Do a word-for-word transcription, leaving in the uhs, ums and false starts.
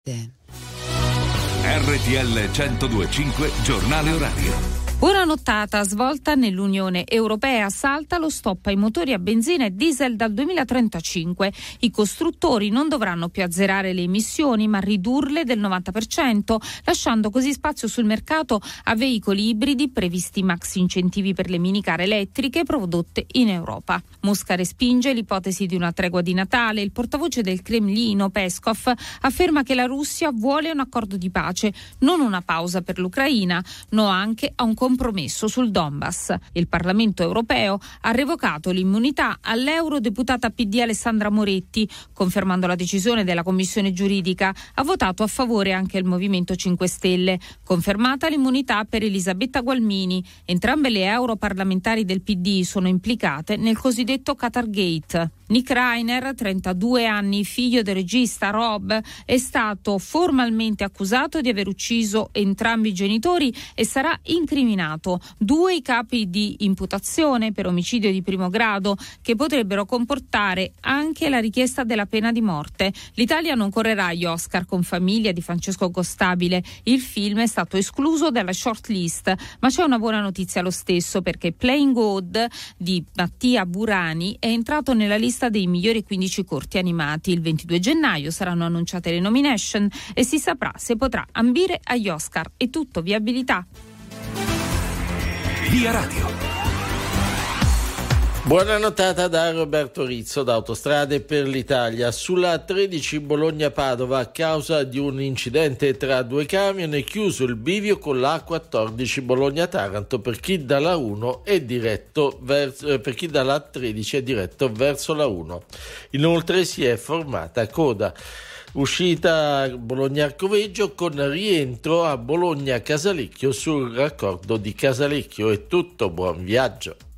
R T L centodue e cinque Giornale Orario. Buona nottata. Svolta nell'Unione Europea, salta lo stop ai motori a benzina e diesel dal duemilatrentacinque. I costruttori non dovranno più azzerare le emissioni ma ridurle del novanta per cento, lasciando così spazio sul mercato a veicoli ibridi, previsti maxi incentivi per le minicar elettriche prodotte in Europa. Mosca respinge l'ipotesi di una tregua di Natale. Il portavoce del Cremlino, Peskov, afferma che la Russia vuole un accordo di pace, non una pausa per l'Ucraina, no anche a un compromesso sul Donbass. Il Parlamento europeo ha revocato l'immunità all'eurodeputata P D Alessandra Moretti, confermando la decisione della Commissione giuridica. Ha votato a favore anche il Movimento cinque Stelle. Confermata l'immunità per Elisabetta Gualmini. Entrambe le europarlamentari del P D sono implicate nel cosiddetto Qatargate. Nick Reiner, trentadue anni, figlio del regista Rob, è stato formalmente accusato di aver ucciso entrambi i genitori e sarà incriminato. Due i capi di imputazione per omicidio di primo grado, che potrebbero comportare anche la richiesta della pena di morte. L'Italia non correrà agli Oscar con Famiglia di Francesco Costabile. Il film è stato escluso dalla shortlist, ma c'è una buona notizia lo stesso, perché Playing God di Mattia Burani è entrato nella lista dei migliori quindici corti animati. Il ventidue gennaio saranno annunciate le nomination e si saprà se potrà ambire agli Oscar. È tutto, viabilità. Via Radio. Buona nottata da Roberto Rizzo da Autostrade per l'Italia. Sulla tredici Bologna-Padova, a causa di un incidente tra due camion, è chiuso il bivio con la quattordici Bologna-Taranto per chi dalla uno è diretto verso, per chi dalla tredici è diretto verso la uno. Inoltre si è formata coda. Uscita Bologna-Arcoveggio con rientro a Bologna-Casalecchio sul raccordo di Casalecchio. È tutto, buon viaggio.